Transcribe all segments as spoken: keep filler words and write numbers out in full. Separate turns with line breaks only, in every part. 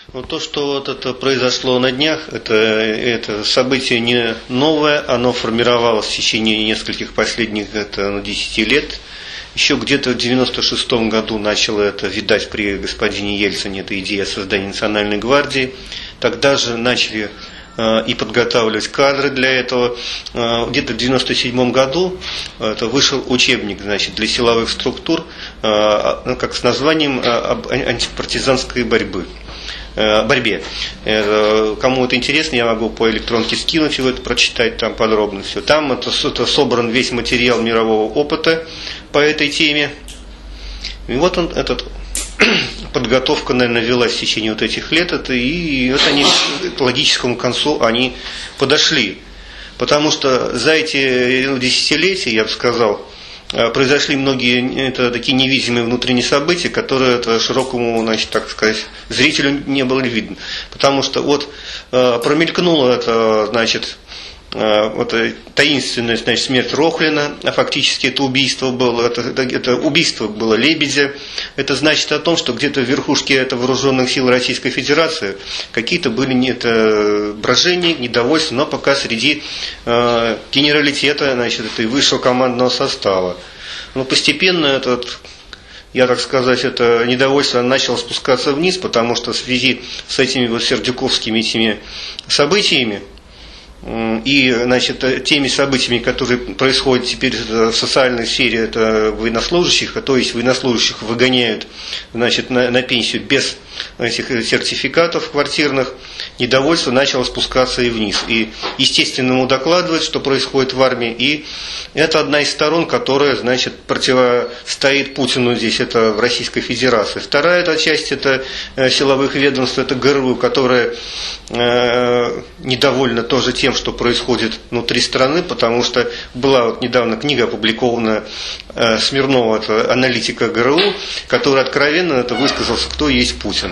Ну, то, что вот это произошло на днях, это, это событие не новое, оно формировалось в течение нескольких последних это, ну, десяти лет. Еще где-то в девяносто шестом году начало это видать при господине Ельцине, эта идея создания Национальной гвардии. Тогда же начали э, и подготавливать кадры для этого. Э, где-то в девяносто седьмом году это вышел учебник, значит, для силовых структур, э, как с названием об антипартизанской борьбы. борьбе. Кому это интересно, я могу по электронке скинуть, его это прочитать там подробно все. Там это, это собран весь материал мирового опыта по этой теме. И вот он, этот, подготовка, наверное, велась в течение вот этих лет, это, и вот они к логическому концу они подошли. Потому что за эти ну, десятилетия, я бы сказал, произошли многие это, такие невидимые внутренние события, которые это, широкому, значит, так сказать, зрителю не было видно. Потому что вот э, промелькнула это, значит, э, вот, таинственная, значит, смерть Рохлина, а фактически это убийство было, это, это, это убийство было Лебедя. Это значит о том, что где-то в верхушке это, вооруженных сил Российской Федерации какие-то были не, это, брожения, недовольства, но пока среди э, генералитета, значит, это, и высшего командного состава. Но постепенно этот, я так сказать, это недовольство начало спускаться вниз, потому что в связи с этими вот сердюковскими этими событиями и, значит, теми событиями, которые происходят теперь в социальной сфере, это военнослужащих, то есть военнослужащих выгоняют, значит, на, на пенсию без этих сертификатов квартирных, недовольство начало спускаться и вниз. И, естественно, ему докладывают, что происходит в армии, и это одна из сторон, которая, значит, противостоит Путину здесь, это в Российской Федерации. Вторая эта часть, это силовых ведомств, это ГРУ, которая э, недовольна тоже тем, что происходит внутри страны, потому что была вот недавно книга опубликована э, Смирнова, это аналитика ГРУ, который откровенно это высказался, кто есть Путин.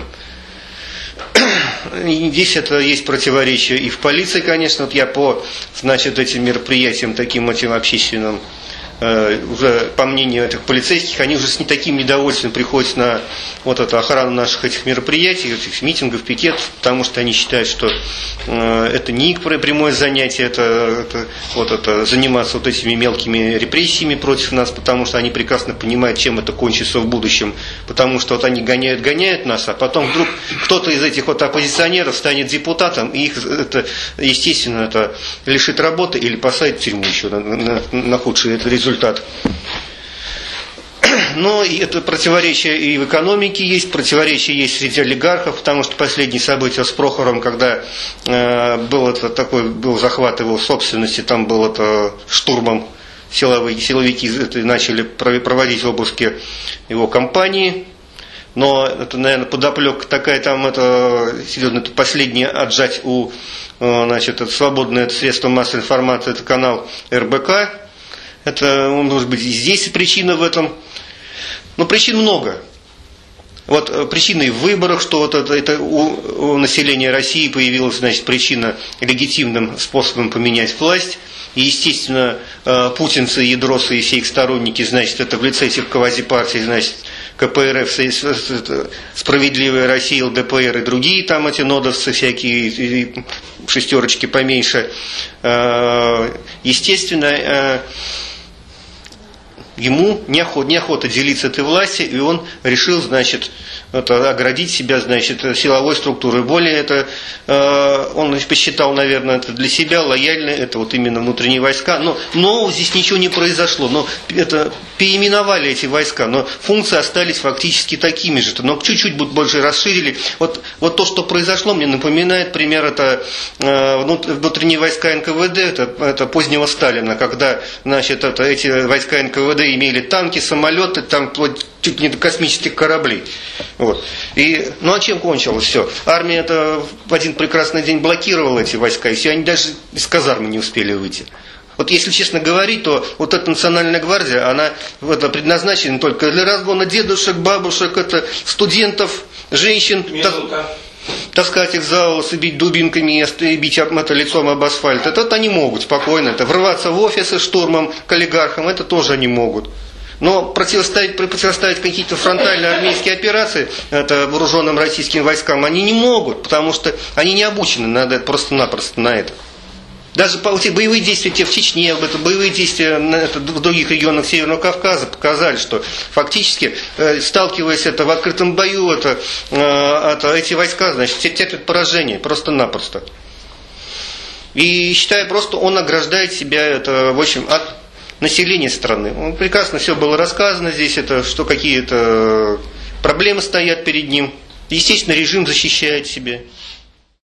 Здесь это есть противоречие и в полиции, конечно. Вот я по, значит, этим мероприятиям, таким этим общественным, э, уже по мнению этих полицейских, они уже с не таким недовольствием приходят на вот эту охрану наших этих мероприятий, этих митингов, пикетов, потому что они считают, что э, это не их прямое занятие, это, это, вот это, заниматься вот этими мелкими репрессиями против нас, потому что они прекрасно понимают, чем это кончится в будущем, потому что вот они гоняют, гоняют нас, а потом вдруг кто-то из этих вот оппозиционеров станет депутатом, и их, это, естественно, это лишит работы или посадит в тюрьму еще на, на, на худший это результат. Но это противоречие и в экономике есть, противоречие есть среди олигархов, потому что последние события с Прохоровым, когда э, был это такой был захват его собственности, там был это штурмом силовые, силовики это, начали проводить обыски его компании. Но это, наверное, подоплека такая там, это, серьезно, это последнее отжать у, значит, это свободное это средство массовой информации, это канал эр бэ ка. Это, может быть, и здесь причина в этом. Но причин много. Вот причина и в выборах, что вот это, это у, у населения России появилась, значит, причина легитимным способом поменять власть. И, естественно, путинцы, ядросы и все их сторонники, значит, это в лице этих квазипартий, значит, ка пэ эр эф, Справедливая Россия, эл дэ пэ эр и другие там эти нодовцы всякие, шестерочки поменьше. Естественно, ему неохота, неохота делиться этой властью, и он решил, значит, это, оградить себя, значит, силовой структурой. Более это, э, он посчитал, наверное, это для себя лояльно, это вот именно внутренние войска. Но, но здесь ничего не произошло. Но это переименовали эти войска, но функции остались фактически такими же. Но чуть-чуть больше расширили. Вот, вот то, что произошло, мне напоминает пример, это э, внутренние войска эн ка вэ дэ, это, это позднего Сталина, когда, значит, это, эти войска эн ка вэ дэ имели танки, самолеты, там чуть не до космических кораблей. Вот. И, ну а чем кончилось все? Армия это в один прекрасный день блокировала эти войска, и все, они даже из казармы не успели выйти. Вот если честно говорить, то вот эта национальная гвардия, она это, предназначена только для разгона дедушек, бабушек, это, студентов, женщин, та, таскать их за волосы, бить дубинками и бить это, лицом об асфальт. Это, это они могут спокойно. Это, врываться в офисы штурмом к олигархам, это тоже они могут. Но противоставить, противоставить какие-то фронтальные армейские операции это, вооруженным российским войскам они не могут, потому что они не обучены надо просто-напросто на это. Даже боевые действия те в Чечне, боевые действия в других регионах Северного Кавказа показали, что фактически, сталкиваясь это в открытом бою, это, это, эти войска, значит, терпят поражение просто-напросто. И считаю, просто он ограждает себя это, в общем, от населения страны. Он прекрасно все было рассказано здесь, это, что какие-то проблемы стоят перед ним. Естественно, режим защищает себя.